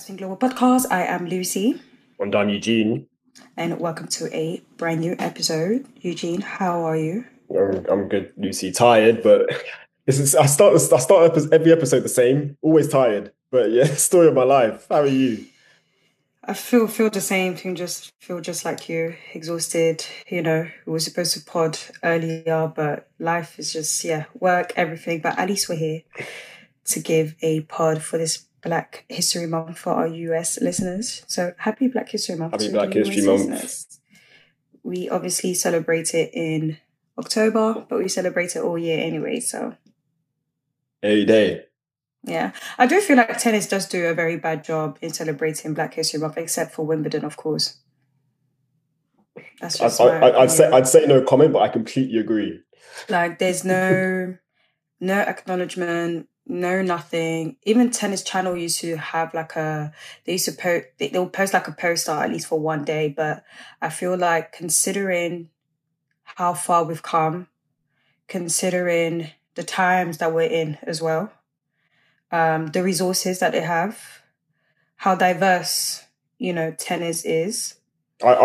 Broadcasting Global Podcast. I am Lucy. And I'm Eugene. And welcome to a brand new episode. Eugene, how are you? I'm good, Lucy. Tired, but I start every episode the same. Always tired, but yeah, story of my life. How are you? I feel the same thing. Feel just like you, exhausted. We were supposed to pod earlier, but life is just work, everything. But at least we're here to give a pod for this Black History Month for our US listeners. So happy Black History Month Happy to Black the History US Month. listeners. We obviously celebrate it in October, but we celebrate it all year anyway, so. Every day. Yeah. I do feel like tennis does do a very bad job in celebrating Black History Month, except for Wimbledon, of course. That's just I'd say no comment, but I completely agree. Like, there's no acknowledgement, no nothing. Even Tennis Channel used to have they'll post like a poster at least for one day, but I feel like considering how far we've come, considering the times that we're in as well, the resources that they have, how diverse, tennis is. I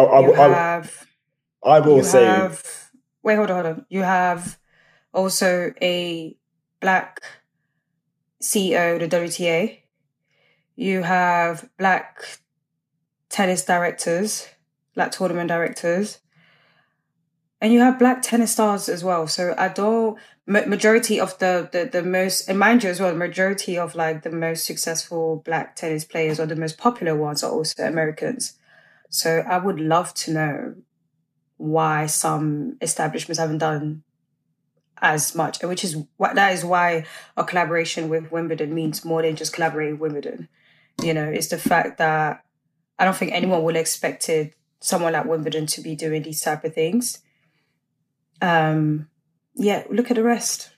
will say. Wait, hold on. You have also a Black CEO of the WTA. You have Black tennis directors, Black tournament directors. And you have Black tennis stars as well. So majority of the most, and mind you as well, the majority of like the most successful Black tennis players or the most popular ones are also Americans. So I would love to know why some establishments haven't done as much, that is why a collaboration with Wimbledon means more than just collaborating with Wimbledon. It's the fact that I don't think anyone would have expected someone like Wimbledon to be doing these type of things. Look at the rest.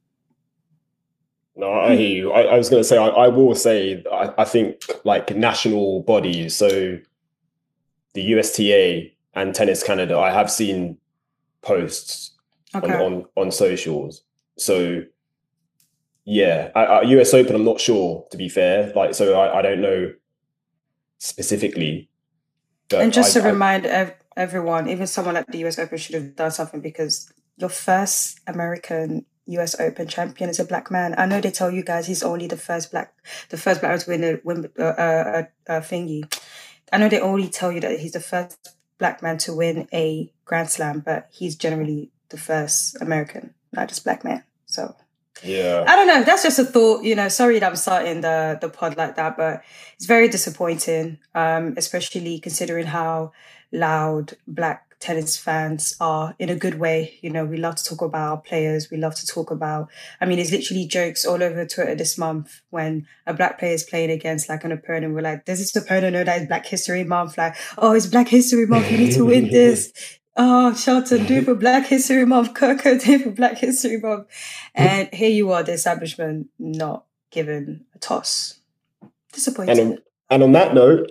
No, I hear you. I was going to say, I will say, I think like national bodies, so the USTA and Tennis Canada, I have seen posts on socials. So yeah, US Open, I'm not sure, to be fair. Like, so I don't know specifically. But and just to remind everyone, even someone like the US Open should have done something, because your first American US Open champion is a Black man. I know they tell you guys he's only the first black man to win a thingy. I know they only tell you that he's the first Black man to win a Grand Slam, but he's generally the first American, not just Black man. So yeah, I don't know. That's just a thought. Sorry that I'm starting the pod like that, but it's very disappointing, especially considering how loud Black tennis fans are, in a good way. We love to talk about our players. We love to talk about, there's literally jokes all over Twitter this month when a Black player is playing against like an opponent. We're like, does this opponent know that it's Black History Month? Like, oh, it's Black History Month. You need to win this. Oh, Shelton, do it for Black History Month. Coco, do it for Black History Month. And here you are, the establishment not given a toss. Disappointing. And on that note,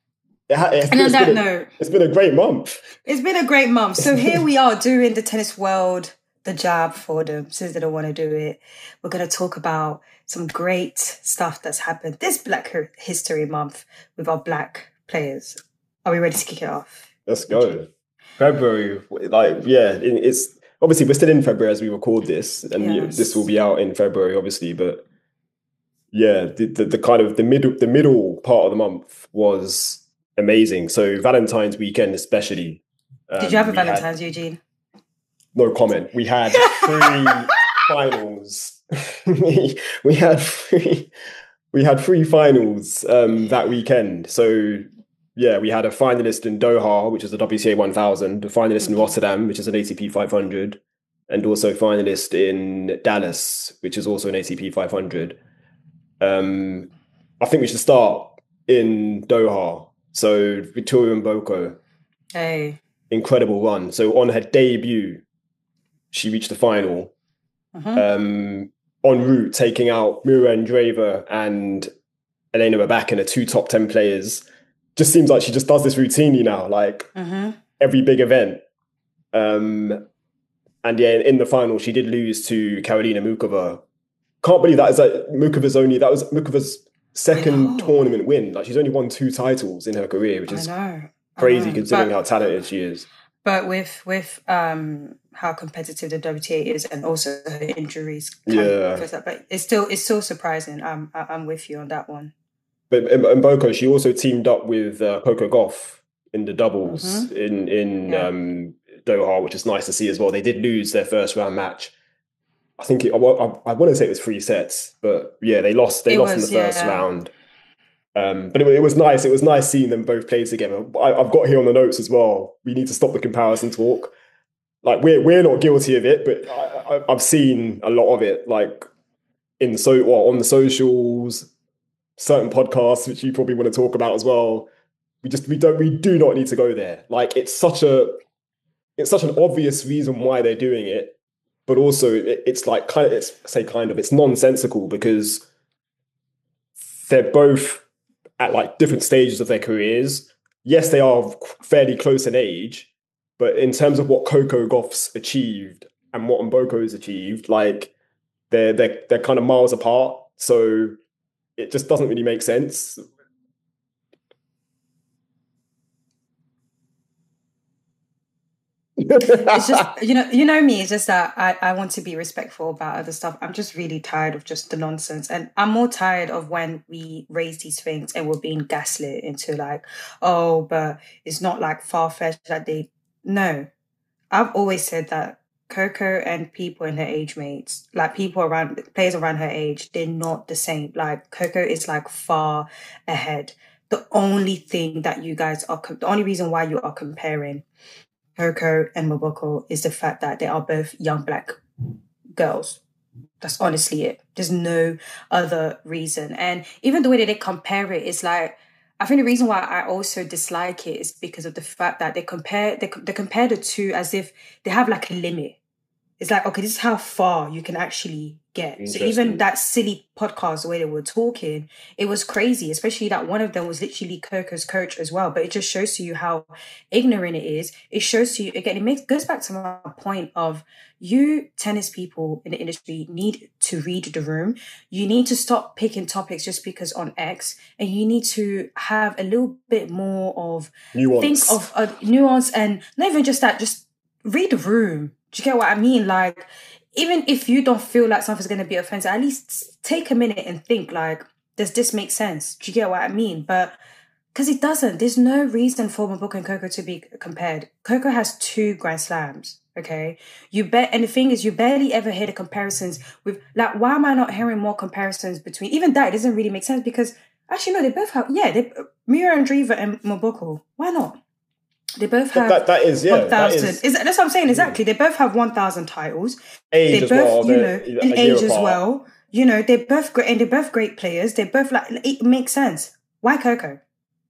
it's been a great month. It's been a great month. So here we are doing the tennis world the job for them, since they don't want to do it. We're going to talk about some great stuff that's happened this Black History Month with our Black players. Are we ready to kick it off? Let's go. February, it's obviously we're still in February as we record this, and this will be out in February, obviously. But yeah, the kind of the middle part of the month was amazing. So Valentine's weekend, especially. Did you have a Valentine's, Eugene? No comment. We had 3 finals. we had 3 finals that weekend. So. Yeah, we had a finalist in Doha, which is the WTA 1000, a finalist in Rotterdam, which is an ATP 500, and also a finalist in Dallas, which is also an ATP 500. I think we should start in Doha. So Victoria Mboko, incredible run. So on her debut, she reached the final. En route, taking out Mira Andreeva and Elena Rybakina, 2 top 10 players. Just seems like she just does this routinely now, like every big event. And yeah, in the final, she did lose to Karolina Muchova. Can't believe that is like Muchova's second tournament win. Like, she's only won 2 titles in her career, which is crazy considering how talented she is. But with how competitive the WTA is, and also her injuries, but it's still surprising. I'm with you on that one. But Mboko, she also teamed up with Coco Gauff in the doubles in Doha, which is nice to see as well. They did lose their first round match. I think I want to say it was 3 sets, but yeah, they lost in the first round. But it was nice. It was nice seeing them both play together. I've got here on the notes as well. We need to stop the comparison talk. Like, we're not guilty of it, but I've seen a lot of it. Like on the socials, certain podcasts which you probably want to talk about as well. We do not need to go there. Like, it's such an obvious reason why they're doing it, but also it's nonsensical because they're both at like different stages of their careers. Yes, they are fairly close in age, but in terms of what Coco Gauff's achieved and what Mboko's achieved, like they're kind of miles apart. So it just doesn't really make sense. It's just, you know me, it's just that I want to be respectful about other stuff. I'm just really tired of just the nonsense. And I'm more tired of when we raise these things and we're being gaslit into like, oh, but it's not like far-fetched that no. I've always said that Coco and people in her age mates, like players around her age, they're not the same. Like, Coco is like far ahead. The only thing that you guys the only reason why you are comparing Coco and Mboko is the fact that they are both young Black girls. That's honestly it. There's no other reason. And even the way that they compare it is like, I think the reason why I also dislike it is because of the fact that they compare the two as if they have like a limit. It's like, okay, this is how far you can actually get. So even that silly podcast, the way they were talking, it was crazy, especially that one of them was literally Coco's coach as well. But it just shows to you how ignorant it is. It shows to you, again, goes back to my point of you tennis people in the industry need to read the room. You need to stop picking topics just because on X, and you need to have a little bit more of nuance. Think of nuance, and not even just that, just read the room. Do you get what I mean? Like, even if you don't feel like something's going to be offensive, at least take a minute and think, like, does this make sense? Do you get what I mean? But because it doesn't, there's no reason for Mboko and Coco to be compared. Coco has 2 Grand Slams, okay? And the thing is, you barely ever hear the comparisons with, like, why am I not hearing more comparisons between, even that, it doesn't really make sense because, actually, no, they both have, Mira Andreeva and Mboko. Why not? They both have that is 1,000. That's what I'm saying, exactly. They both have 1,000 titles. Age as well. In age as well. They're both great, and they're both great players. They're both like, it makes sense. Why Coco?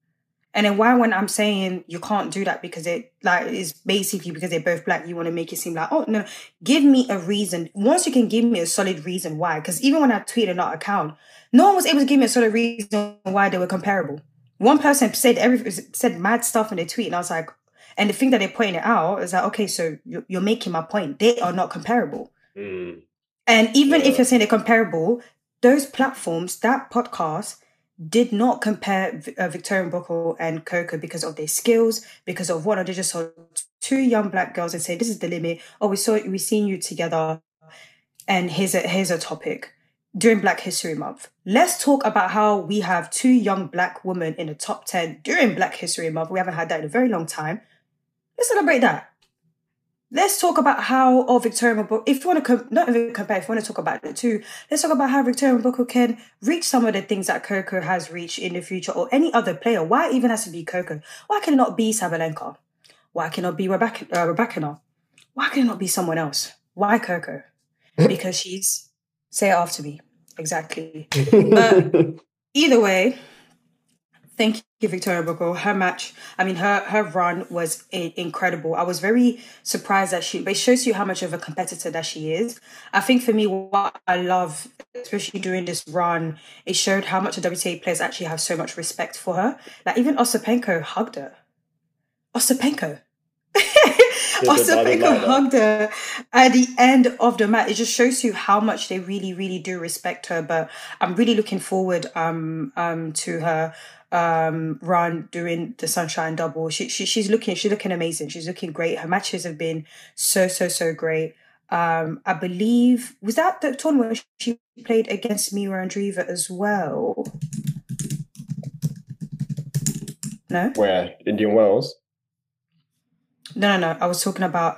And then why, when I'm saying you can't do that because it like is basically because they're both Black, you want to make it seem like, oh no, give me a reason. Once you can give me a solid reason why, because even when I tweeted our account, no one was able to give me a solid reason why they were comparable. One person said mad stuff in their tweet, and I was like, and the thing that they're pointing it out is like, okay, so you're making my point. They are not comparable. And even if you're saying they're comparable, those platforms, that podcast, did not compare Victoria Mboko and Coco because of their skills, because of what they just saw 2 young Black girls and say, this is the limit. Oh, we've seen you together, and here's a topic. During Black History Month, let's talk about how we have 2 young Black women in the top 10 during Black History Month. We haven't had that in a very long time. Let's celebrate that. Let's talk about how Victoria Mboko, if you want to not even compare, if you want to talk about the 2, let's talk about how Victoria Mboko can reach some of the things that Coco has reached in the future, or any other player. Why it even has to be Coco? Why can it not be Sabalenka? Why can it not be Rebecca? Why can it not be someone else? Why Coco? Because she's... Say it after me. Exactly. But either way, thank you, Victoria Mboko. Her match, her run was incredible. I was very surprised but it shows you how much of a competitor that she is. I think for me, what I love, especially during this run, it showed how much the WTA players actually have so much respect for her. Like, even Ostapenko hugged her. Ostapenko. Ostapenko hugged her at the end of the match. It just shows you how much they really, really do respect her. But I'm really looking forward to her run during the Sunshine Double. She's looking amazing. She's looking great. Her matches have been so great. I believe, was that the tournament where she played against Mira Andreeva as well? No? Where? Indian Wells? No. I was talking about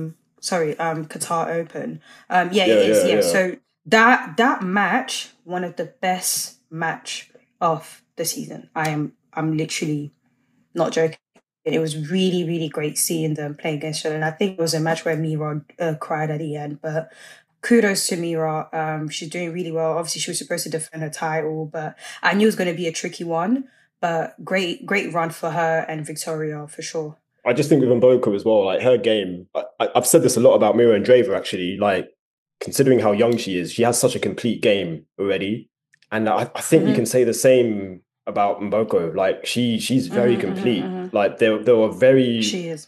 Qatar Open. It is. Yeah. So that match, one of the best match of the season. I'm literally not joking. It was really, really great seeing them play against each other. And I think it was a match where Mira cried at the end. But kudos to Mira. She's doing really well. Obviously, she was supposed to defend her title, but I knew it was going to be a tricky one. But great run for her and Victoria, for sure. I just think with Mboka as well, like her game, I've said this a lot about Mira Andreeva, actually. Like, considering how young she is, she has such a complete game already. And I think you can say the same about Mboka. Like, she's very complete. Like, there are very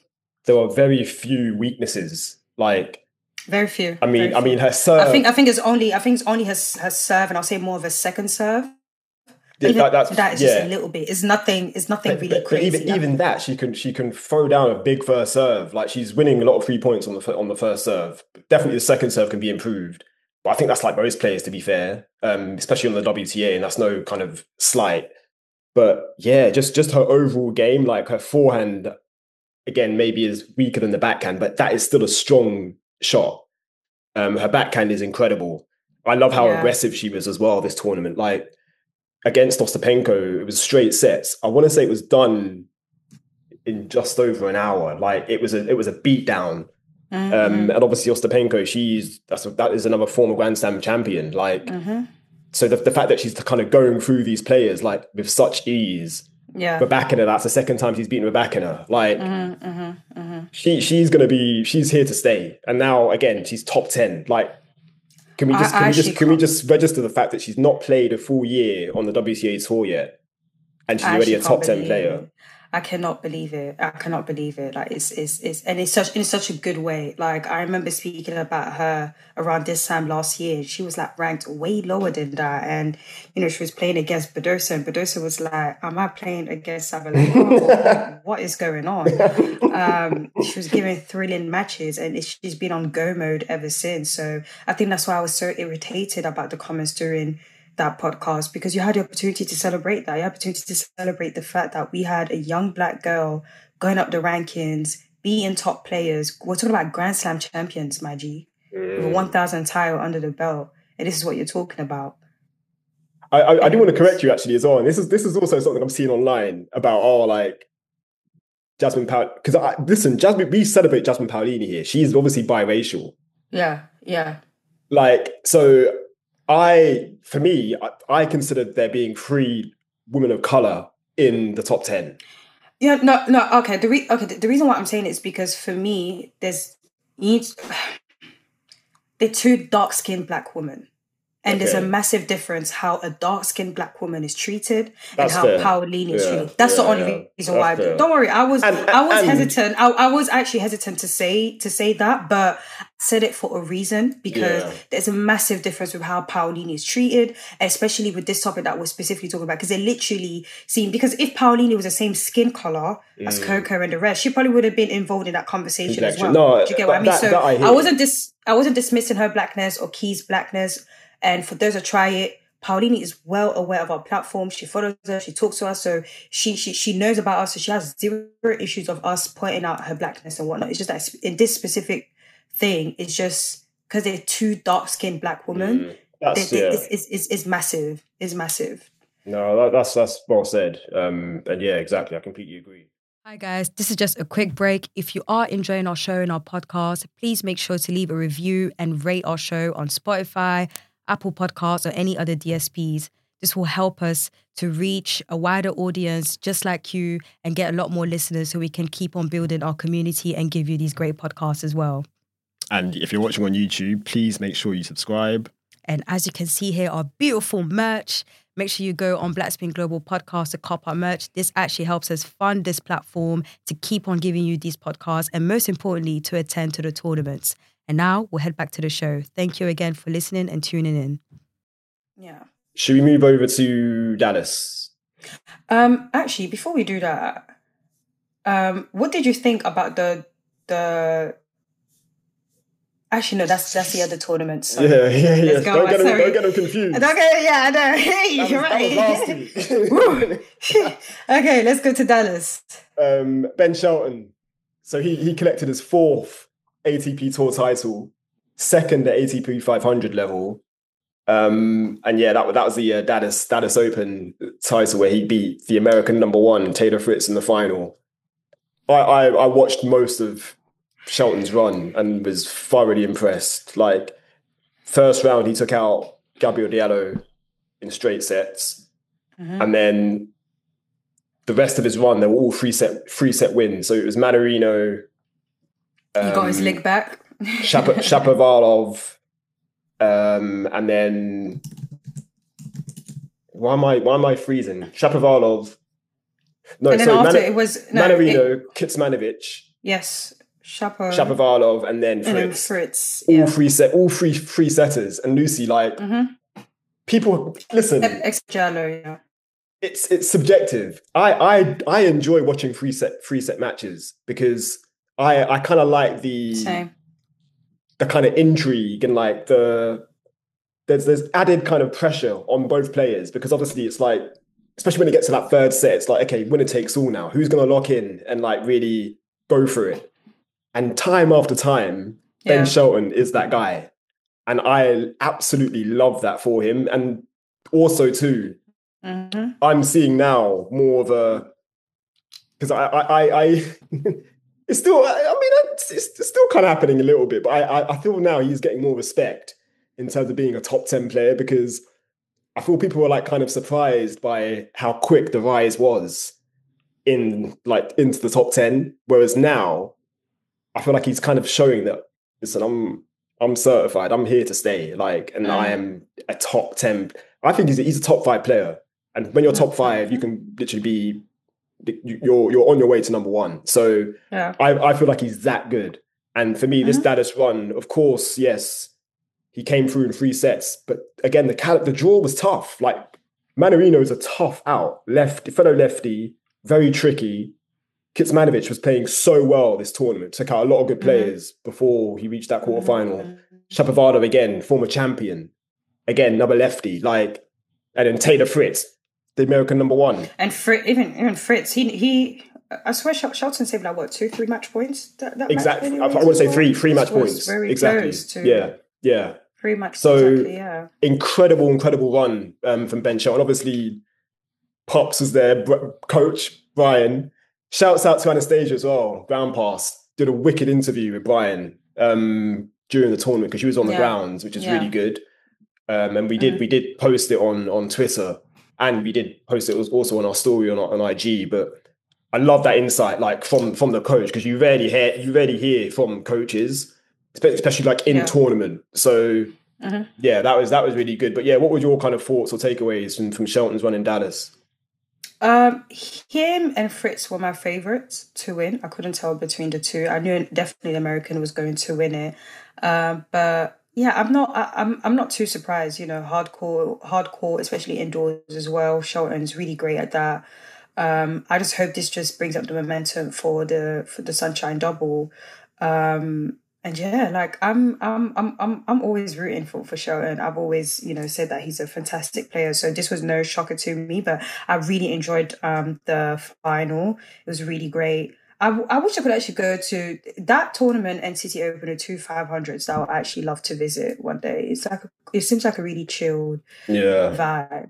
few weaknesses. Like, very few. I mean her serve. I think it's only her serve, and I'll say more of a second serve. That is just a little bit. It's nothing really crazy. But even that, she can throw down a big first serve. Like, she's winning a lot of 3 points on the first serve. Definitely the second serve can be improved. But I think that's like most players, to be fair, especially on the WTA, and that's no kind of slight. But yeah, just her overall game, like her forehand, again, maybe is weaker than the backhand, but that is still a strong shot. Her backhand is incredible. I love how aggressive she was as well this tournament. Like, against Ostapenko, it was straight sets. I want to say it was done in just over an hour. Like, it was a beat down. And obviously Ostapenko, that is another former Grand Slam champion. Like, so the fact that she's kind of going through these players like with such ease. Yeah. Rybakina, that's the second time she's beaten Rybakina. Like, she's here to stay. And now again, she's top 10. Like, can we just register the fact that she's not played a full year on the WTA tour yet, and she's already a top 10 player? I cannot believe it. Like, it's in such a good way. Like, I remember speaking about her around this time last year. She was like ranked way lower than that, and she was playing against Badosa, and Badosa was like, "Am I playing against Sabalenka? What is going on?" She was giving thrilling matches, and she's been on go mode ever since. So I think that's why I was so irritated about the comments during that podcast, because you had the opportunity to celebrate that. You had the opportunity to celebrate the fact that we had a young black girl going up the rankings, beating top players. We're talking about Grand Slam champions, my G, with a 1,000 title under the belt. And this is what you're talking about. I do want to correct you actually as well. And this is also something I'm seeing online about, like, Jasmine Paolini. Because Jasmine, we celebrate Jasmine Paolini here. She's obviously biracial. Yeah. Like, so I consider there being 3 women of color in the top 10. Yeah, no. Okay, the reason why I'm saying it is because for me, they're 2 dark-skinned black women. And there's a massive difference how a dark-skinned black woman is treated and how Paolini is treated. That's the only reason why. Don't worry, I was hesitant. I was actually hesitant to say that, but I said it for a reason, because there's a massive difference with how Paolini is treated, especially with this topic that we're specifically talking about. Because they literally seem, because if Paolini was the same skin color as Coco and the rest, she probably would have been involved in that conversation as well. No, do you get what I mean? I wasn't dismissing her blackness or Key's blackness. And for those that try it, Paolini is well aware of our platform. She follows us, she talks to us, so she knows about us, so she has 0 issues of us pointing out her blackness and whatnot. It's just that in this specific thing, it's just because they're 2 dark-skinned black women. It's massive. It's massive. No, that's well said. And yeah, exactly. I completely agree. Hi guys, this is just a quick break. If you are enjoying our show and our podcast, please make sure to leave a review and rate our show on Spotify, Apple Podcasts, or any other DSPs. This will help us to reach a wider audience just like you and get a lot more listeners, so we can keep on building our community and give you these great podcasts as well. And if you're watching on YouTube, please make sure you subscribe. And as you can see here, our beautiful merch. Make sure you go on Blackspin Global Podcast to cop our merch. This actually helps us fund this platform to keep on giving you these podcasts and most importantly, to attend to the tournaments. And now we'll head back to the show. Thank you again for listening and tuning in. Yeah. Should we move over to Dallas? Actually, before we do that, what did you think about the Actually, no, that's the other tournament. So yeah. Don't get them confused. I know. Hey, you're right. Okay, let's go to Dallas. Ben Shelton. So he collected his 4th ATP Tour title, 2nd at ATP 500 level. And yeah, that was the Dallas Open title where he beat the American #1 Taylor Fritz in the final. I watched most of Shelton's run and was thoroughly impressed. Like, first round, he took out Gabriel Diallo in straight sets. Mm-hmm. And then the rest of his run, they were all three set wins. So it was Mannarino. He got his leg back. Shapovalov. And then why am I freezing? Shapovalov. No, and then sorry, after it was Mannarino, Kitsmanovic. Yes. Shapovalov and then Fritz. All three setters. And Lucy, like, people listen. Yeah. It's subjective. I enjoy watching three set matches because I kind of like the kind of intrigue and like there's added kind of pressure on both players because obviously it's like, especially when it gets to that third set, it's like, okay, winner takes all now. Who's going to lock in and like really go for it? And time after time, Ben Shelton is that guy. And I absolutely love that for him. And also too, I'm seeing now more of a, because I it's still, I mean, it's still kind of happening a little bit, but I feel now he's getting more respect in terms of being a top 10 player because I feel people were like kind of surprised by how quick the rise was into the top 10. Whereas now, I feel like he's kind of showing that, listen, I'm certified. I'm here to stay. Like, and I am a top 10. I think he's a top 5 player. And when you're top 5, you can literally be, you're on your way to #1. So I feel like he's that good. And for me, this Dallas run, of course, yes, he came through in 3 sets. But again, the draw was tough. Like, Mannarino is a tough out. Fellow lefty, very tricky. Kitsmanovic was playing so well this tournament, took out a lot of good players before he reached that quarterfinal. Shapovalov again, former champion, again another lefty, and then Taylor Fritz, the American #1, and even Fritz, he I swear Shelton saved 2-3 match points. That exactly, I would say three match points. Very exactly, close to 3 matches. So exactly, incredible run from Ben Shelton. Obviously, Pops was there, coach Brian. Shouts out to Anastasia as well. Ground pass. Did a wicked interview with Brian during the tournament because she was on the grounds, which is really good. And we did post it on Twitter, and we did post it also on our story on IG. But I love that insight, like from the coach, because you rarely hear from coaches, especially like in tournament. So that was really good. But yeah, what were your kind of thoughts or takeaways from Shelton's run in Dallas? Him and Fritz were my favorites to win. I couldn't tell between the two. I knew definitely the American was going to win it. But yeah, I'm not too surprised. You know, hardcore, especially indoors as well. Shelton's really great at that. I just hope this just brings up the momentum for the Sunshine Double. And yeah, like I'm always rooting for Shelton. I've always, said that he's a fantastic player. So this was no shocker to me, but I really enjoyed the final. It was really great. I wish I could actually go to that tournament and City Open, the 2 500s that I would actually love to visit one day. It seems like a really chilled vibe.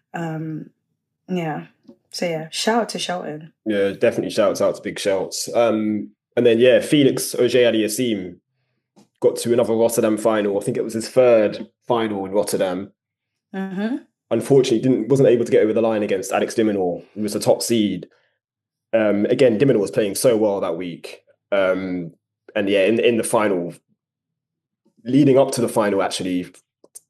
So yeah, shout out to Shelton. Yeah, definitely shouts out to Big Shouts. And then Felix Auger-Aliassime got to another Rotterdam final. I think it was his 3rd final in Rotterdam. Unfortunately, wasn't able to get over the line against Alex de Minaur, who was the top seed. Again, de Minaur was playing so well that week. In the final, leading up to the final, actually,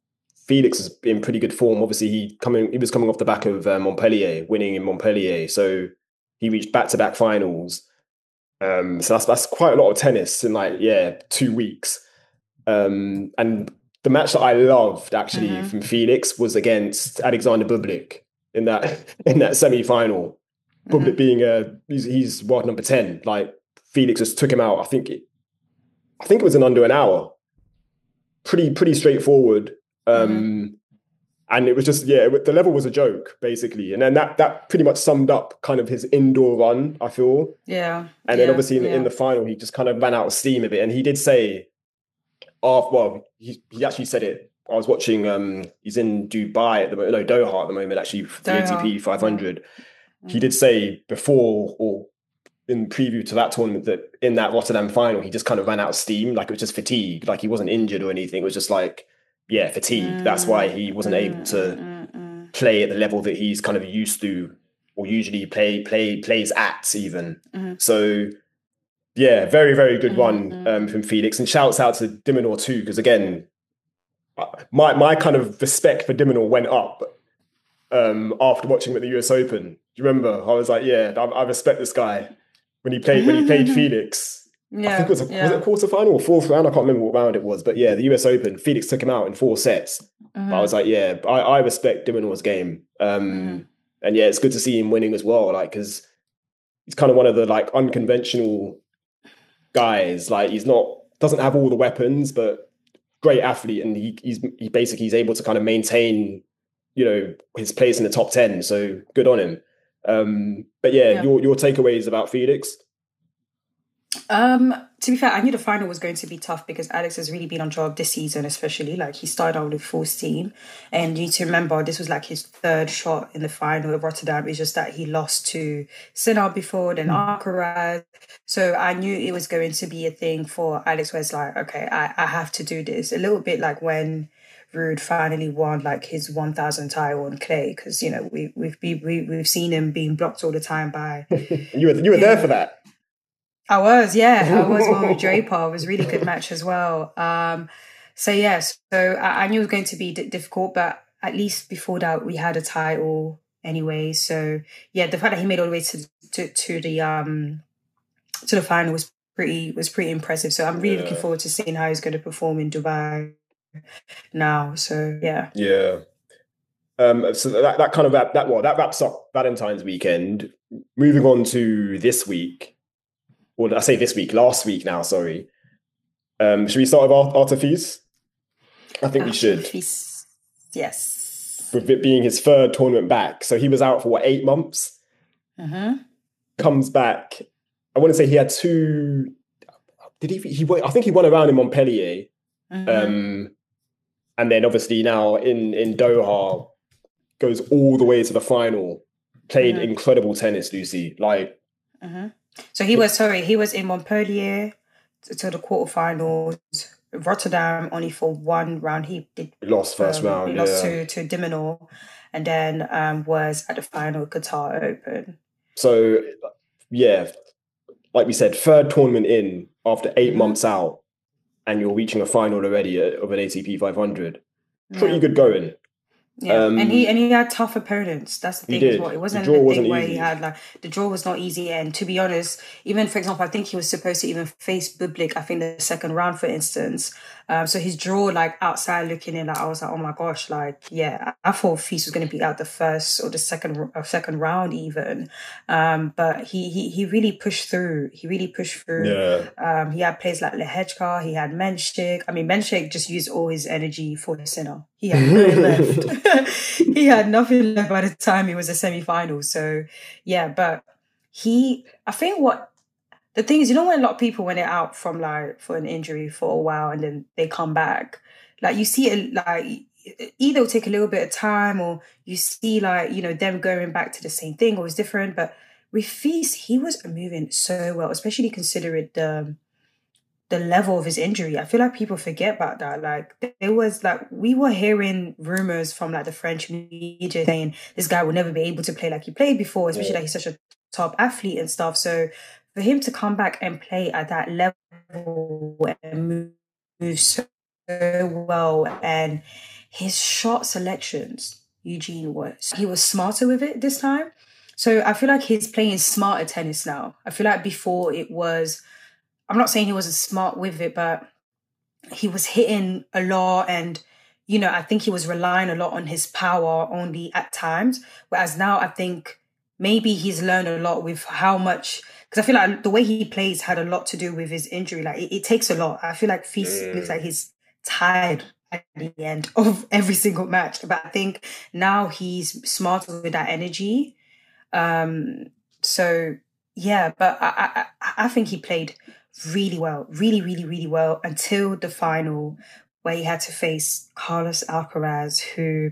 Felix is in pretty good form. Obviously, he was coming off the back of Montpellier, winning in Montpellier, so he reached back-to-back finals. So that's quite a lot of tennis in 2 weeks. And the match that I loved actually from Felix was against Alexander Bublik in that semi-final. Bublik being he's world number 10. Like Felix just took him out. I think it was in under an hour. Pretty straightforward. And it was just, the level was a joke, basically. And then that pretty much summed up kind of his indoor run, I feel. Yeah. And then obviously in the final, he just kind of ran out of steam a bit. And he did say, he actually said it. I was watching, he's in Dubai at the moment, no, Doha at the moment, actually, for the ATP 500. He did say before, or in preview to that tournament, that in that Rotterdam final, he just kind of ran out of steam. Like it was just fatigue. Like he wasn't injured or anything. It was just like, fatigue. That's why he wasn't able to play at the level that he's kind of used to, or usually plays at even. So very, very good one from Felix, and shouts out to de Minaur too, because again, my kind of respect for de Minaur went up after watching him at the US Open. Do you remember? I was like, I respect this guy when he played Felix. Yeah, I think was it a quarterfinal or fourth round? I can't remember what round it was, but the US Open, Felix took him out in 4 sets. But I was like, I respect de Minaur's game, and it's good to see him winning as well. Like, because he's kind of one of the like unconventional guys. Like, doesn't have all the weapons, but great athlete, and he's able to kind of maintain, his place in the top 10. So good on him. But your takeaways about Felix. To be fair, I knew the final was going to be tough because Alex has really been on job this season, especially. Like, he started out with full steam, and you need to remember this was like his 3rd shot in the final of Rotterdam. It's just that he lost to Sinner before, then Alcaraz. So I knew it was going to be a thing for Alex, where it's like, okay, I have to do this. A little bit like when Ruud finally won like his 1,000 title on clay, because we've seen him being blocked all the time by. you were there for that. I was one with Draper. It was a really good match as well. So I knew it was going to be difficult, but at least before that we had a title anyway. So the fact that he made all the way to the final was pretty impressive. So I'm really looking forward to seeing how he's going to perform in Dubai now. So so that kind of that wraps up Valentine's weekend. Moving on to this week. Or I say this week, last week now, sorry. Should we start with Artefis? I think we should. Yes. With it being his 3rd tournament back. So he was out for 8 months? Comes back. I want to say he had 2... Did he I think he won a round in Montpellier. And then obviously now in Doha, goes all the way to the final. Played incredible tennis, Lucy. Like... So he was in Montpellier to the quarterfinals. Rotterdam only for 1 round. He lost first round. He lost to de Minaur, and then was at the final Qatar Open. So like we said, 3rd tournament in after 8 months out, and you're reaching a final already of an ATP 500. Pretty good going. Yeah, and he had tough opponents. That's the thing as well. It wasn't the thing where he had like the draw was not easy. And to be honest, even for example, I think he was supposed to even face Bublik, I think the 2nd round, for instance. So his draw, like outside looking in, like I was like, oh my gosh, like I thought Fils was going to be out the 1st or the second round even. But he really pushed through. He had players like Lehechka. He had Menchik. I mean, Menchik just used all his energy for the Sinner. He had no left. He had nothing left by the time it was a semi-final. So but I think what the thing is, when a lot of people, when they're out from like for an injury for a while and then they come back, like you see it, like either it'll take a little bit of time, or you see like, them going back to the same thing, or it's different. But with Fils, he was moving so well, especially considering the level of his injury. I feel like people forget about that. Like there was like, we were hearing rumors from like the French media saying this guy will never be able to play like he played before, especially like he's such a top athlete and stuff. So for him to come back and play at that level and move so well, and his shot selections, Eugene he was smarter with it this time. So I feel like he's playing smarter tennis now. I feel like before it was, I'm not saying he wasn't smart with it, but he was hitting a lot and, you know, I think he was relying a lot on his power only at times. Whereas now I think maybe he's learned a lot with how much, because I feel like the way he plays had a lot to do with his injury. Like it takes a lot. I feel like Fils looks like he's tired at the end of every single match. But I think now he's smarter with that energy. So yeah, but I think he played really well, really well until the final where he had to face Carlos Alcaraz, who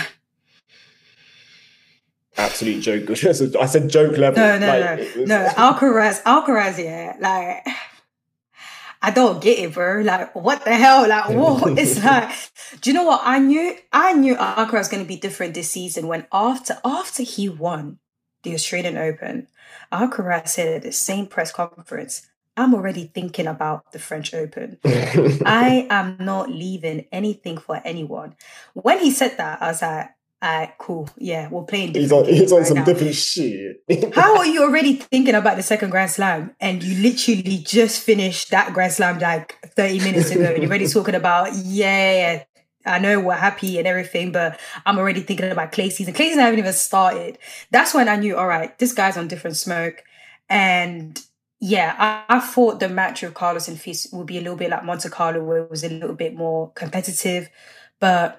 absolute joke. I said joke level. No. Alcaraz, yeah, like I don't get it, bro. Like, what the hell? Like, what? It's like, do you know what? I knew Alcaraz was going to be different this season when after he won the Australian Open, Alcaraz said at the same press conference, I'm already thinking about the French Open. I am not leaving anything for anyone. When he said that, I was like, cool. Yeah, we're playing different He's on some different shit. How are you already thinking about the second Grand Slam and you literally just finished that Grand Slam like 30 minutes ago and you're already talking about, yeah, I know we're happy and everything, but I'm already thinking about clay season. Clay season haven't even started. That's when I knew, all right, this guy's on different smoke. And yeah, I thought the match of Carlos and Fils would be a little bit like Monte Carlo, where it was a little bit more competitive. But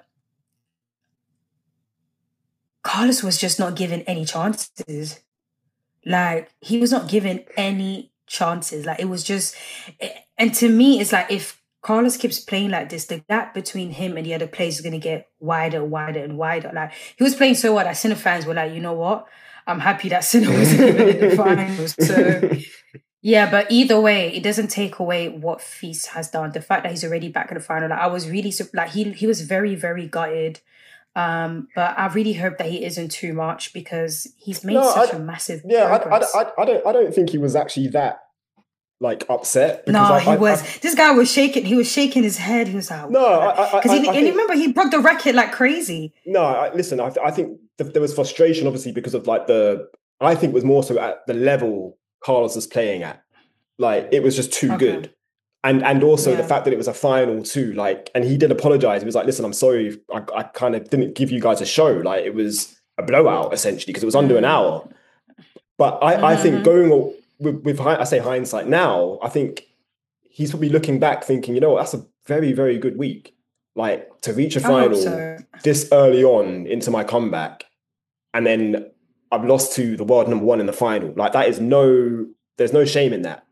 Carlos was just not given any chances. Like, he was not given any chances. Like, it was just... And to me, it's like, if Carlos keeps playing like this, the gap between him and the other players is going to get wider and wider. Like, he was playing so well that Sinner fans were like, you know what? I'm happy that Sinner wasn't even in the finals. So, yeah, but either way, it doesn't take away what Fils has done. The fact that he's already back in the final, like, I was really... Like, he was very, very gutted. But I really hope that he isn't too much because he's made such a massive progress. I don't think he was actually that like upset. This guy was shaking. He was shaking his head. He was like, because remember he broke the racket like crazy. No, listen. I think there was frustration, obviously, because of like I think it was more so at the level Carlos was playing at. Like, it was just too good. And also the fact that it was a final too, like, and he did apologize. He was like, listen, I'm sorry. I kind of didn't give you guys a show. Like, it was a blowout essentially because it was under an hour. But I think going with I say hindsight now, I think he's probably looking back thinking, you know what, that's a very, very good week. Like, to reach a final this early on into my comeback. And then I've lost to the world number one in the final. Like, there's no shame in that.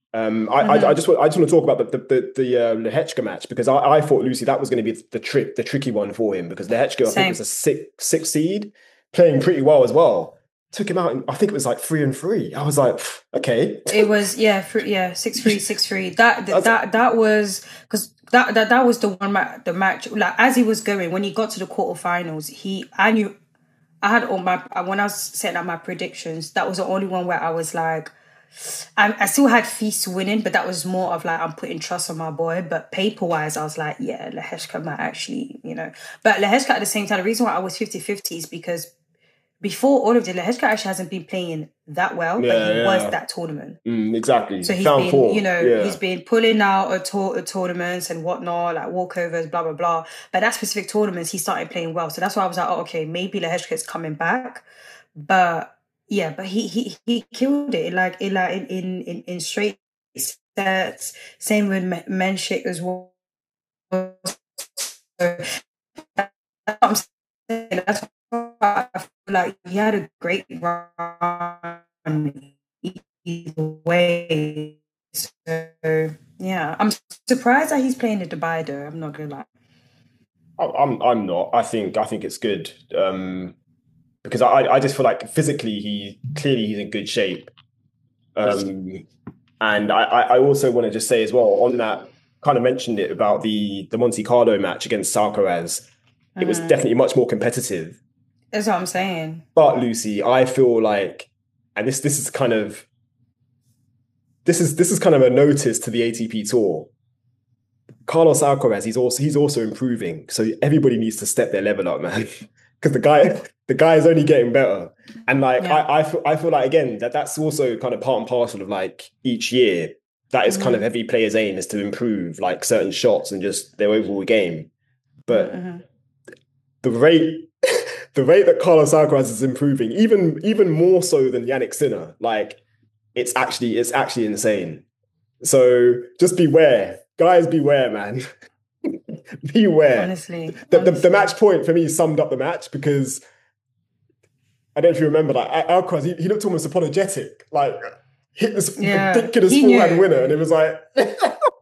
I just want to talk about the Lehechka match because I thought, Lucy, that was going to be the tricky one for him because Lehechka, I think, was a six seed, playing pretty well as well. Took him out, I think it was like 3-3. I was like, okay. It was 6-3, 6-3. That was because that was the match. Like, as he was going, when he got to the quarterfinals, I knew I had all my, when I was setting up my predictions, that was the only one where I was like, I still had Fils winning, but that was more of like, I'm putting trust on my boy. But paper-wise, I was like, yeah, Lehechka might actually, you know. But Lehechka at the same time, the reason why I was 50-50 is because before all of this, Lehechka actually hasn't been playing that well, but he was that tournament. Exactly. So he's been pulling out tournaments and whatnot, like walkovers, blah, blah, blah. But that specific tournaments, he started playing well. So that's why I was like, oh, okay, maybe Lehechka is coming back. But yeah, but he killed it in straight sets. Same with Menchik as well. So that's what I'm saying. That's why I feel like he had a great run either way. So yeah, I'm surprised that he's playing at Dubai though. I'm not gonna lie. I'm not. I think it's good. Because I just feel like physically he's in good shape. And I also want to just say as well, on that, kind of mentioned it about the Monte Carlo match against Alcaraz. It was definitely much more competitive. That's what I'm saying. But Lucy, I feel like, and this is kind of a notice to the ATP Tour. Carlos Alcaraz, he's also improving. So everybody needs to step their level up, man. Because the guy is only getting better. And like I feel like again that's also kind of part and parcel of like each year. That is kind of every player's aim is to improve like certain shots and just their overall game. But the rate that Carlos Alcaraz is improving, even more so than Jannik Sinner, like it's actually insane. So just beware. Guys, beware, man. Beware. Honestly. The match point for me summed up the match because I don't know if you remember, like Alcaraz, he looked almost apologetic, like hit this ridiculous forehand winner, and it was like it's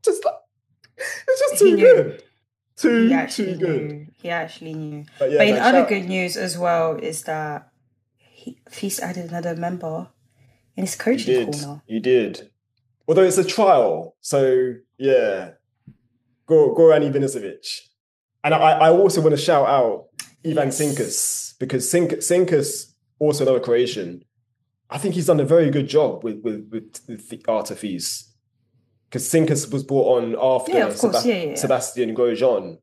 just too good. Too good. He actually knew. But in other good news as well is that Feast added another member in his coaching corner. You did. Although it's a trial, so yeah. Goran Ivanisevic. And I also want to shout out Ivan Sinkus, because Sinkus, also another Croatian, I think he's done a very good job with Artur Fils. Because Sinkus was brought on after Sebastian Grosjean.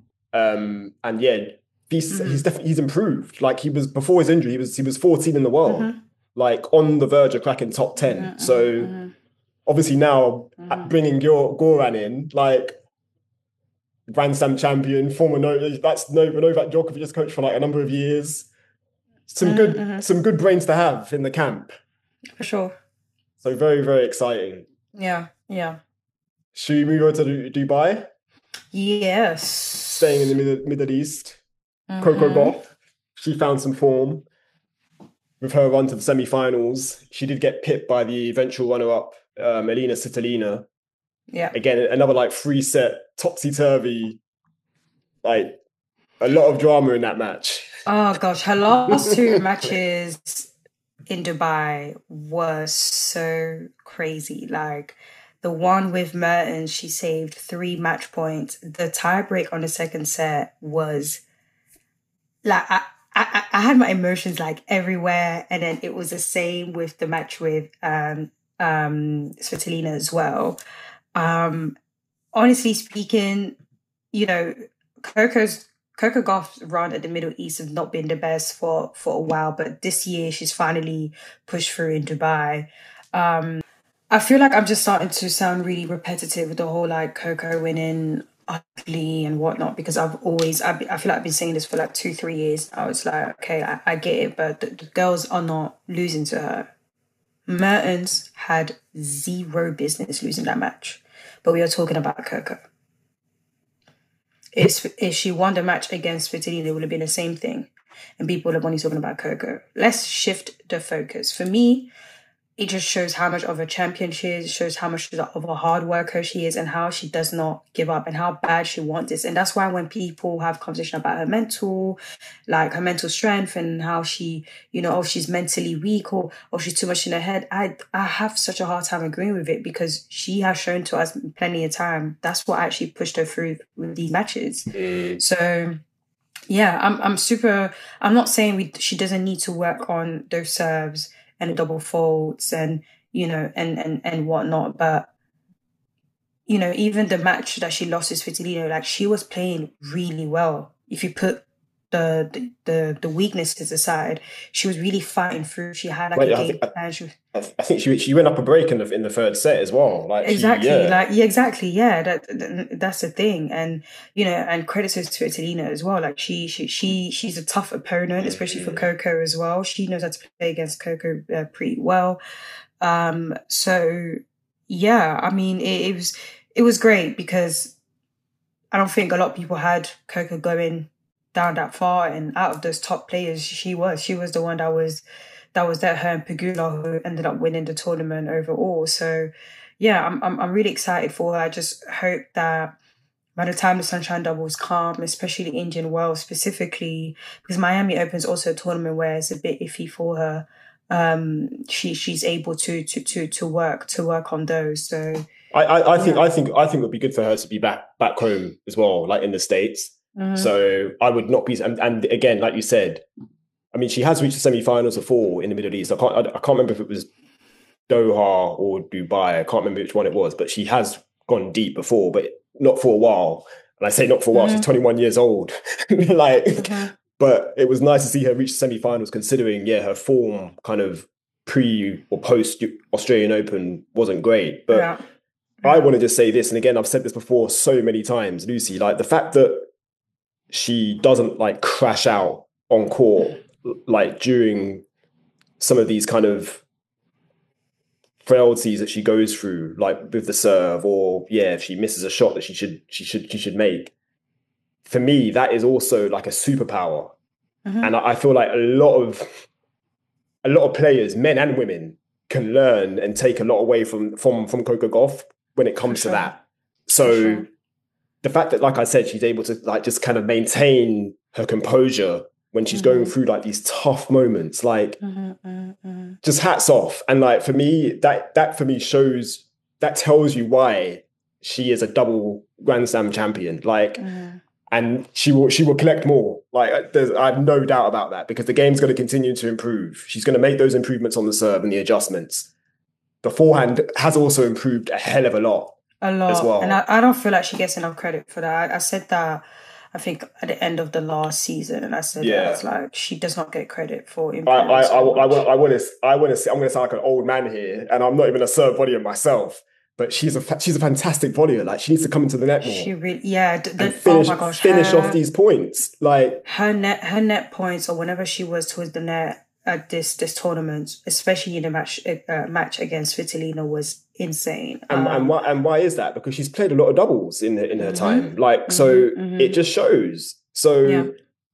And yeah, he's improved. Like he was before his injury, he was 14 in the world, like on the verge of cracking top 10. So obviously now bringing Goran in, like Grand Slam champion, former Novak Djokovic's coach for like a number of years. Some good brains to have in the camp. For sure. So very, very exciting. Yeah. Should we move over to Dubai? Yes. Staying in the Middle East. Coco Gauff, she found some form with her run to the semi-finals. She did get pipped by the eventual runner-up, Elina Svitolina. Yeah. Again, another like 3-set topsy-turvy, like a lot of drama in that match. Oh gosh, her last 2 matches in Dubai were so crazy. Like the one with Mertens, she saved 3 match points. The tiebreak on the second set was like I had my emotions like everywhere, and then it was the same with the match with Svitolina as well. Honestly speaking, you know, Coco Gauff's run at the Middle East has not been the best for a while, but this year she's finally pushed through in Dubai. I feel like I'm just starting to sound really repetitive with the whole like Coco winning ugly and whatnot, because I feel like I've been saying this for like 2-3 years. I was like, okay, I get it, but the girls are not losing to her. Mertens had 0 business losing that match. But we are talking about Coco. If she won the match against Svitolina, it would have been the same thing. And people would have only talking about Coco. Let's shift the focus. For me, it just shows how much of a champion she is. It shows how much of a hard worker she is and how she does not give up and how bad she wants this. And that's why when people have conversation about her mental strength and how she, you know, she's mentally weak or she's too much in her head, I have such a hard time agreeing with it, because she has shown to us plenty of time. That's what actually pushed her through with these matches. So yeah, I'm not saying she doesn't need to work on those serves and the double faults and, you know, and whatnot. But, you know, even the match that she lost to Svitolina, like she was playing really well. If you put the weaknesses aside, she was really fighting through. She had like a game plan. I think she went up a break in the third set as well. Like exactly, that's the thing, and you know, and credit to Svitolina as well. Like she's a tough opponent, especially for Coco as well. She knows how to play against Coco pretty well. So yeah, I mean, it was great, because I don't think a lot of people had Coco going down that far, and out of those top players, she was the one that was there, her and Pegula, who ended up winning the tournament overall. So yeah, I'm really excited for her. I just hope that by the time the Sunshine Doubles come, especially the Indian Wells specifically, because Miami Open is also a tournament where it's a bit iffy for her. She's able to work on those. So I think it would be good for her to be back home as well, like in the States. So I would not be, and again, like you said, I mean, she has reached the semi-finals before in the Middle East. I can't remember if it was Doha or Dubai. I can't remember which one it was, but she has gone deep before. But not for a while. And I say not for a while, she's 21 years old. But it was nice to see her reach semi-finals, considering, her form kind of pre or post Australian Open wasn't great. But I want to just say this, and again, I've said this before so many times, Lucy, like the fact that she doesn't like crash out on court, like during some of these kind of frailties that she goes through, like with the serve, or if she misses a shot that she should make. For me, that is also like a superpower, and I feel like a lot of players, men and women, can learn and take a lot away from Coco Gauff when it comes to that. So the fact that, like I said, she's able to like just kind of maintain her composure when she's going through like these tough moments, like just hats off. And like for me, that for me shows, that tells you why she is a double Grand Slam champion. Like, and she will collect more. Like I have no doubt about that, because the game's going to continue to improve. She's going to make those improvements on the serve and the adjustments. The forehand has also improved a hell of a lot as well. And I don't feel like she gets enough credit for that. I said that, I think, at the end of the last season, and I said that it's like she does not get credit for improving. I want to say, I'm going to sound like an old man here, and I'm not even a serve volleyer myself. But she's a fantastic volleyer. Like, she needs to come into the net more. She really, finish off these points. Like her net points, or whenever she was towards the net at this tournament, especially in the match against Svitolina, was insane. And why is that? Because she's played a lot of doubles in her time. Like, so it just shows. So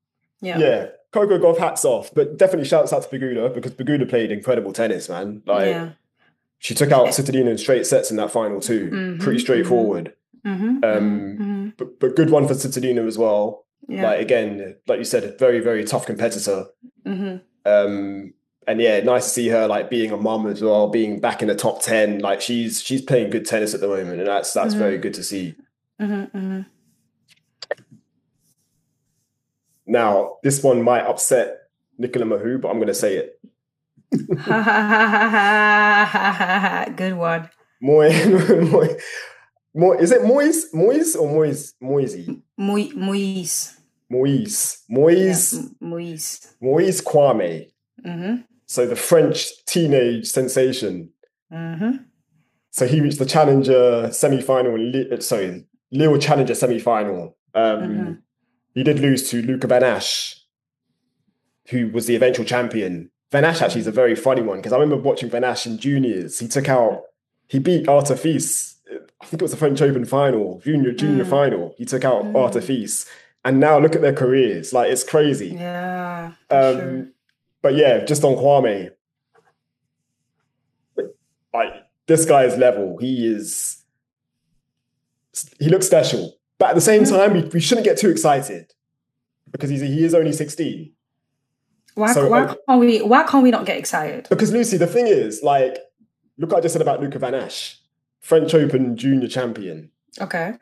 Coco Gauff, hats off. But definitely shouts out to Pegula, because Pegula played incredible tennis, man. Like. She took out Svitolina in straight sets in that final too. Pretty straightforward. But good one for Svitolina as well. Like, again, like you said, a very, very tough competitor. And nice to see her like being a mum as well, being back in the top 10. Like, she's playing good tennis at the moment, and that's very good to see. Now, this one might upset Nicolas Mahut, but I'm going to say it. Good one. Is it Moise or Moisey? Moise Kwame. So the French teenage sensation. So he reached the Challenger semi-final. Lille Challenger semi-final. He did lose to Luca Van Assche, who was the eventual champion. Van Assche actually is a very funny one, because I remember watching Van Assche in juniors. He beat Arthur Fils. I think it was the French Open final, junior final. He took out Arthur Fils. And now look at their careers. Like, it's crazy. Yeah. Sure. But just on Kwame, like, this guy's level, he looks special. But at the same time, we shouldn't get too excited, because he is only 16. Why can't we not get excited? Because, Lucy, the thing is, like, look what I just said about Luca Van Assche, French Open junior champion. Okay.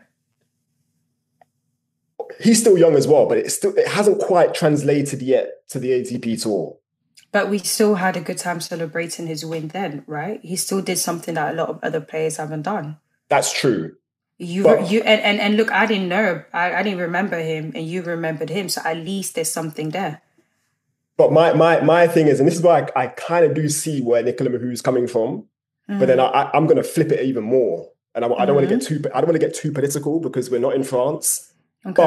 He's still young as well, but it hasn't quite translated yet to the ATP Tour. But we still had a good time celebrating his win then, right? He still did something that a lot of other players haven't done. That's true. And look, I didn't know. I didn't remember him, and you remembered him. So at least there's something there. But my thing is, and this is why I kind of do see where Nicolas Mahut is coming from, but then I'm going to flip it even more, and I don't want to get too political, because we're not in France. Okay.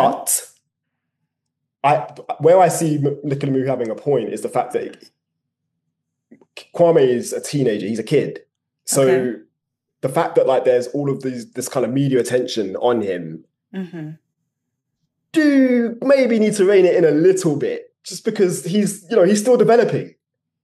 But where I see Nicolas Mahut having a point is the fact that Kwame is a teenager; he's a kid. So the fact that like there's all of this kind of media attention on him, do maybe need to rein it in a little bit. Just because he's still developing.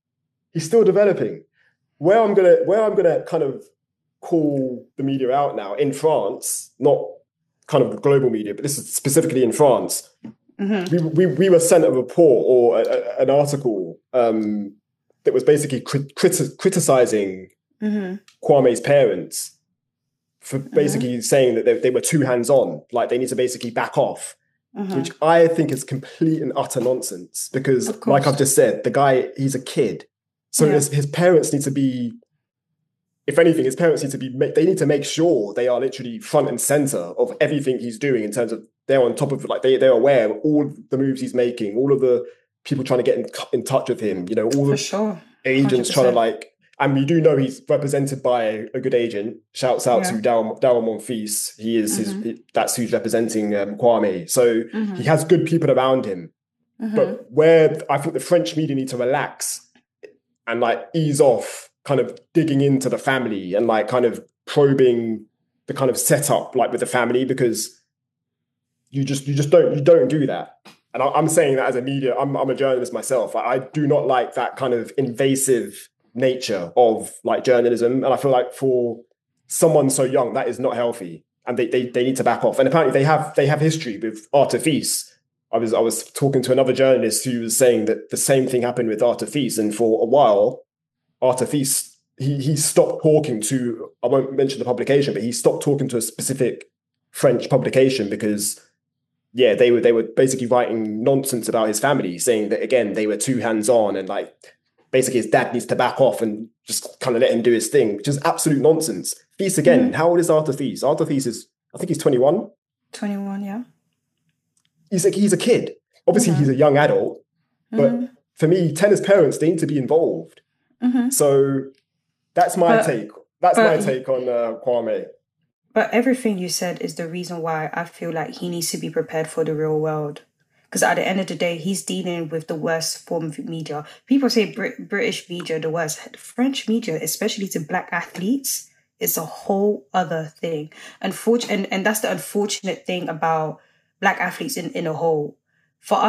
Where I'm gonna kind of call the media out now in France, not kind of global media, but this is specifically in France. We were sent a report or an article that was basically criticizing Kwame's parents for basically saying that they were too hands-on, like they need to basically back off. Which I think is complete and utter nonsense, because like I've just said, the guy, he's a kid. So his parents need to be if anything, his parents need to they need to make sure they are literally front and center of everything he's doing in terms of they're on top of, like, they're aware of all the moves he's making, all of the people trying to get in touch with him, all the agents 100%. Trying to, like, and we do know he's represented by a good agent. Shouts out to Daryl Monfils. He is that's who's representing Kwame. So he has good people around him. But where I think the French media need to relax and, like, ease off kind of digging into the family and, like, kind of probing the kind of setup, like, with the family, because you don't do that. And I'm saying that as a media, I'm a journalist myself. I do not like that kind of invasive nature of, like, journalism. And I feel like for someone so young, that is not healthy. And they need to back off. And apparently they have history with Artifice. I was talking to another journalist who was saying that the same thing happened with Artifice. And for a while, Artifice, he stopped talking to, I won't mention the publication, but he stopped talking to a specific French publication because, yeah, they were basically writing nonsense about his family, saying that, again, they were too hands-on and, like, basically his dad needs to back off and just kind of let him do his thing, which is absolute nonsense. Fils, again, how old is Artifice? Artifice is, I think he's 21. 21, yeah. He's a kid. Obviously, he's a young adult, but for me, tennis parents, they need to be involved. So that's my take. That's my take on Kwame. But everything you said is the reason why I feel like he needs to be prepared for the real world. Because at the end of the day, he's dealing with the worst form of media. People say British media the worst. French media, especially to black athletes, is a whole other thing. And that's the unfortunate thing about black athletes in a whole. For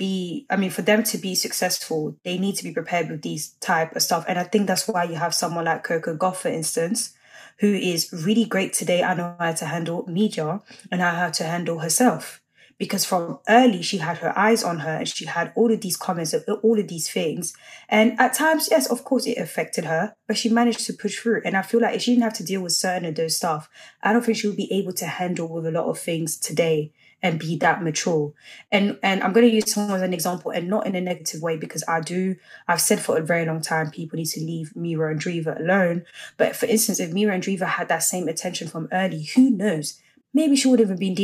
them to be successful, they need to be prepared with these type of stuff. And I think that's why you have someone like Coco Gauff, for instance, who is really great today. I know how to handle media and how to handle herself. Because from early, she had her eyes on her and she had all of these comments, all of these things. And at times, yes, of course, it affected her, but she managed to push through. And I feel like if she didn't have to deal with certain of those stuff, I don't think she would be able to handle with a lot of things today and be that mature. And I'm going to use someone as an example, and not in a negative way, because I've said for a very long time, people need to leave Mira Andreeva alone. But for instance, if Mira Andreeva had that same attention from early, who knows? Maybe she wouldn't have been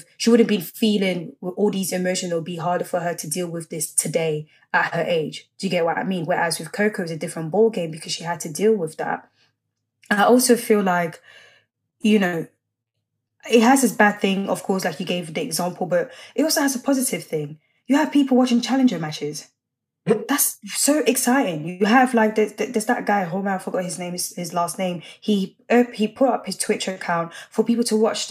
feeling with all these emotions. It would be harder for her to deal with this today at her age. Do you get what I mean? Whereas with Coco, it's a different ball game because she had to deal with that. And I also feel like, it has this bad thing, of course, like you gave the example, but it also has a positive thing. You have people watching challenger matches. That's so exciting. You have, like, there's that guy, I forgot his last name. He put up his Twitch account for people to watch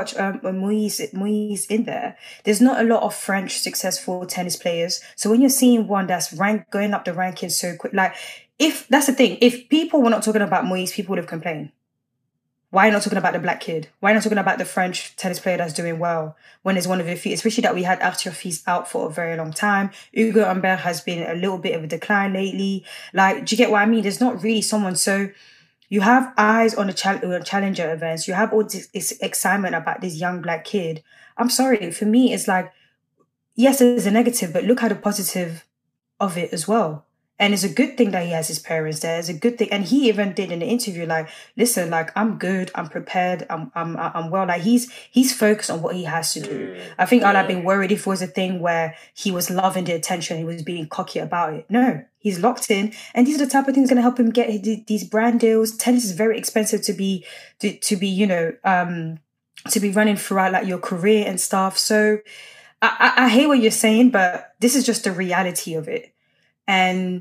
Moise in there. There's not a lot of French successful tennis players. So when you're seeing one that's going up the rankings so quick, like, if that's the thing, if people were not talking about Moise, people would have complained. Why are you not talking about the black kid? Why are you not talking about the French tennis player that's doing well when it's one of your feet? Especially that we had Arthur Fils out for a very long time. Hugo Humbert has been a little bit of a decline lately. Like, do you get what I mean? There's not really someone. So you have eyes on the challenger events. You have all this excitement about this young black kid. I'm sorry. For me, it's like, yes, there's a negative, but look at the positive of it as well. And it's a good thing that he has his parents there. It's a good thing. And he even did in the interview, like, listen, like, I'm good. I'm prepared. I'm well. Like, he's focused on what he has to do. I think I'd have been worried if it was a thing where he was loving the attention. He was being cocky about it. No, he's locked in. And these are the type of things going to help him get these brand deals. Tennis is very expensive to be running throughout, like, your career and stuff. So I hear what you're saying, but this is just the reality of it. And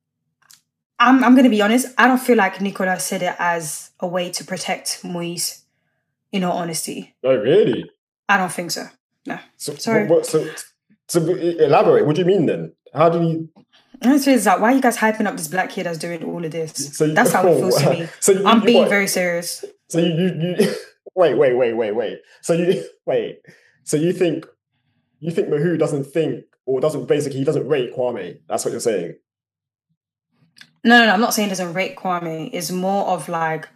I'm going to be honest, I don't feel like Nicolas said it as a way to protect Moise, in all honesty. Oh, really? I don't think so. No. Sorry. So elaborate. What do you mean then? How do you... It's like, why are you guys hyping up this black kid that's doing all of this? That's how it feels to me. I'm being very serious. So you wait. So you think Mahou doesn't think, or doesn't rate Kwame? That's what you're saying? No, I'm not saying he doesn't rate Kwame. It's more of like,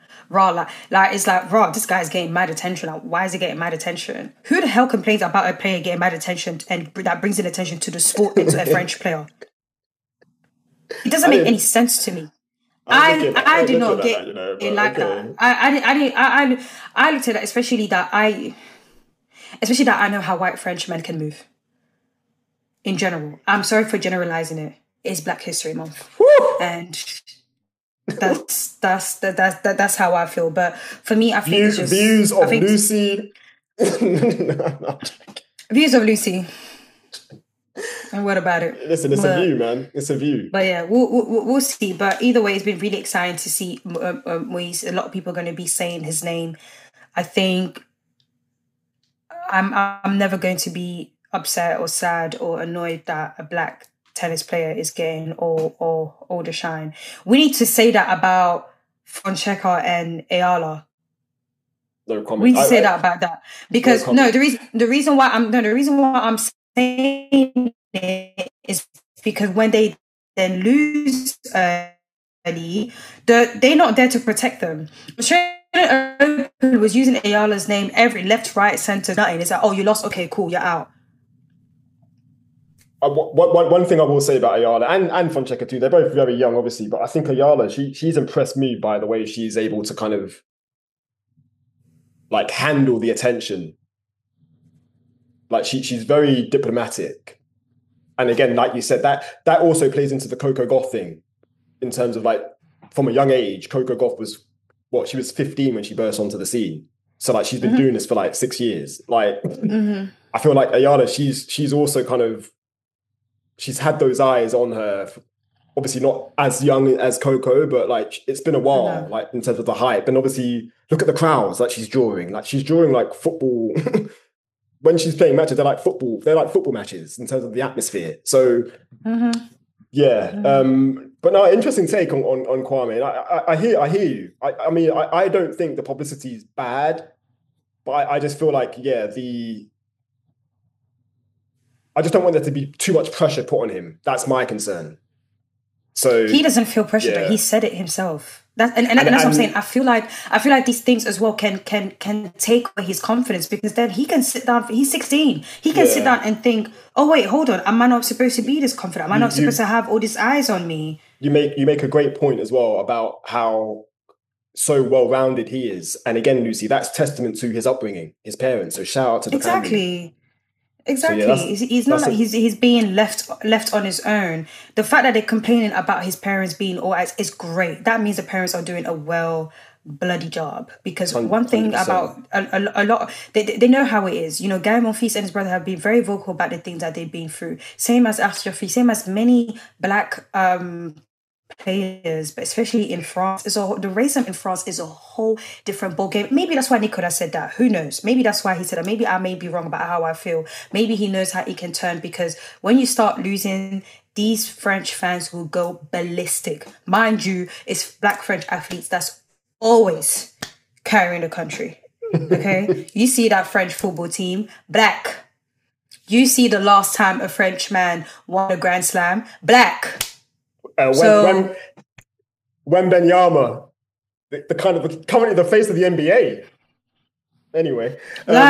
this guy's getting mad attention. Like, why is he getting mad attention? Who the hell complains about a player getting mad attention and that brings in attention to the sport into a French player? It doesn't make any sense to me. I did not get it like that. I looked at that, especially that I know how white French men can move. In general, I'm sorry for generalizing it. It's Black History Month, and that's how I feel. But for me, I think views of Lucy. Views of Lucy. And what about it? Listen, it's a view, man. It's a view. But yeah, we'll see. But either way, it's been really exciting to see Moise. A lot of people are going to be saying his name. I think I'm never going to be upset or sad or annoyed that a Black tennis player is getting all the shine. We need to say that about Fonseca and Ayala. No comment. We need to say that about that because the reason why I'm saying it is because when they then lose early, they're not there to protect them. Australian Open was using Ayala's name every left, right, centre, nothing. It's like, oh, you lost. Okay, cool, you're out. One thing I will say about Ayala and Fonseca too, they're both very young, obviously, but I think Ayala, she's impressed me by the way she's able to kind of like handle the attention. Like she's very diplomatic. And again, like you said, that also plays into the Coco Gauff thing in terms of like from a young age, Coco Gauff was she was 15 when she burst onto the scene. So like she's been doing this for like 6 years. Like I feel like Ayala, she's also kind of she's had those eyes on her, obviously not as young as Coco, but like it's been a while, like in terms of the hype. And obviously look at the crowds like she's drawing like football. When she's playing matches, they're like football matches in terms of the atmosphere. So but no, interesting take on Kwame. I hear you. I mean, I don't think the publicity is bad, but I just feel like I just don't want there to be too much pressure put on him. That's my concern. So he doesn't feel pressure. Yeah. He said it himself. That's what I'm saying. I feel like these things as well can take away his confidence because then he can sit down. He's 16. He can sit down and think, oh wait, hold on. Am I not supposed to be this confident? Am I not supposed to have all these eyes on me? You make a great point as well about how so well-rounded he is. And again, Lucy, that's testament to his upbringing, his parents. So shout out to the family. Exactly. So he's not like he's being left on his own. The fact that they're complaining about his parents being all eyes is great. That means the parents are doing a bloody job. Because one thing 100%. About a lot, they know how it is. You know, Guy Monfils and his brother have been very vocal about the things that they've been through. Same as Ashraf, same as many Black players, but especially in France, the racism in France is a whole different ballgame. Maybe that's why Nicolas said that. Who knows? Maybe that's why he said that. Maybe I may be wrong about how I feel. Maybe he knows how he can turn because when you start losing, these French fans will go ballistic. Mind you, it's Black French athletes that's always carrying the country. Okay? You see that French football team, Black. You see the last time a French man won a Grand Slam, Black. Wembanyama, the kind of currently the face of the NBA. Anyway,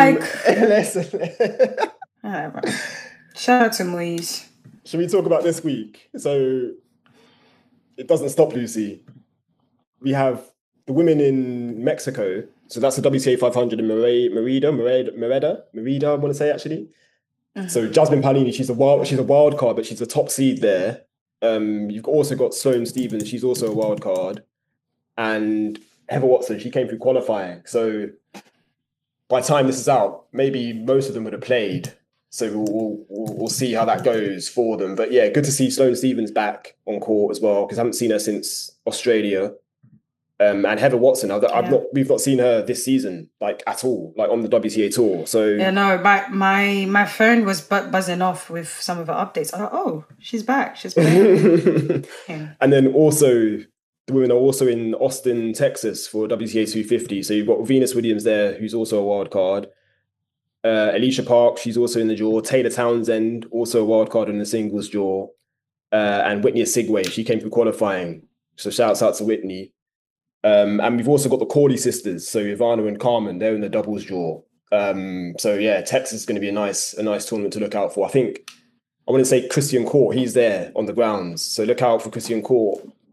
shout out to Moise. Should we talk about this week? So it doesn't stop, Lucy. We have the women in Mexico. So that's the WTA 500 in Merida. I want to say actually. So Jasmine Paolini, she's a wild card, but she's the top seed there. You've also got Sloane Stephens, she's also a wild card, and Heather Watson, she came through qualifying. So by the time this is out, maybe most of them would have played. So we'll see how that goes for them. But yeah, good to see Sloane Stephens back on court as well because I haven't seen her since Australia. And Heather Watson, we've not seen her this season like at all, like on the WTA tour. So yeah, no, my phone was buzzing off with some of her updates. I thought, oh, she's back. She's back. Yeah. And then also the women are also in Austin, Texas for WTA 250. So you've got Venus Williams there, who's also a wild card. Alicia Park, she's also in the draw. Taylor Townsend, also a wild card in the singles draw. And Whitney Osigwe, she came through qualifying. So shouts out to Whitney. And we've also got the Corley sisters, so Ivana and Carmen, they're in the doubles draw. So yeah, Texas is going to be a nice tournament to look out for. I think I want to say Christian Court, he's there on the grounds, so look out for Christian Court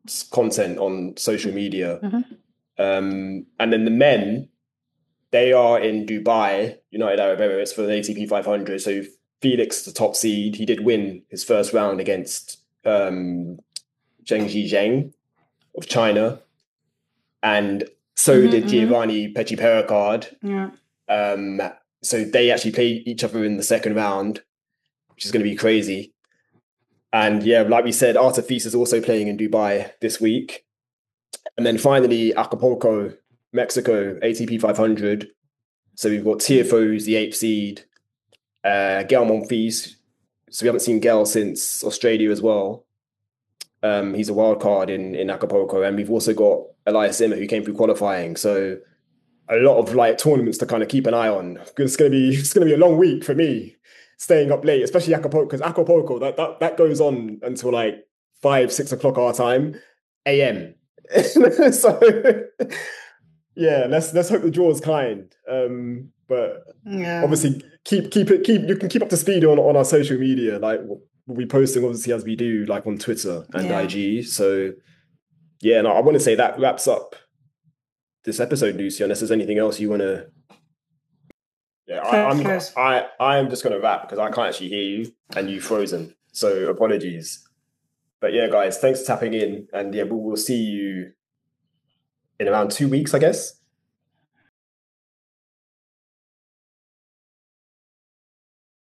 content on social media. And then the men, they are in Dubai, United Arab Emirates, for the ATP 500. So Felix, the top seed, he did win his first round against Zheng Zhizheng of China. And so did Giovanni Pechi-Pericard. Yeah. So they actually play each other in the second round, which is going to be crazy. And yeah, like we said, Artefis is also playing in Dubai this week. And then finally, Acapulco, Mexico, ATP 500. So we've got Tiafoe, the 8th seed, Gael Monfils. So we haven't seen Gael since Australia as well. He's a wild card in Acapulco. And we've also got Elias Zimmer, who came through qualifying. So a lot of like tournaments to kind of keep an eye on. It's gonna be a long week for me, staying up late, especially Acapulco, because Acapulco that goes on until like 5-6 o'clock our time, AM. So yeah, let's hope the draw is kind. But obviously keep you can keep up to speed on our social media. Like we'll be posting obviously as we do, like on Twitter and IG. So yeah, no, I want to say that wraps up this episode, Lucy, unless there's anything else you want to. Yeah, I'm just going to wrap because I can't actually hear you and you frozen. So apologies. But yeah, guys, thanks for tapping in. And yeah, we'll see you in around 2 weeks, I guess.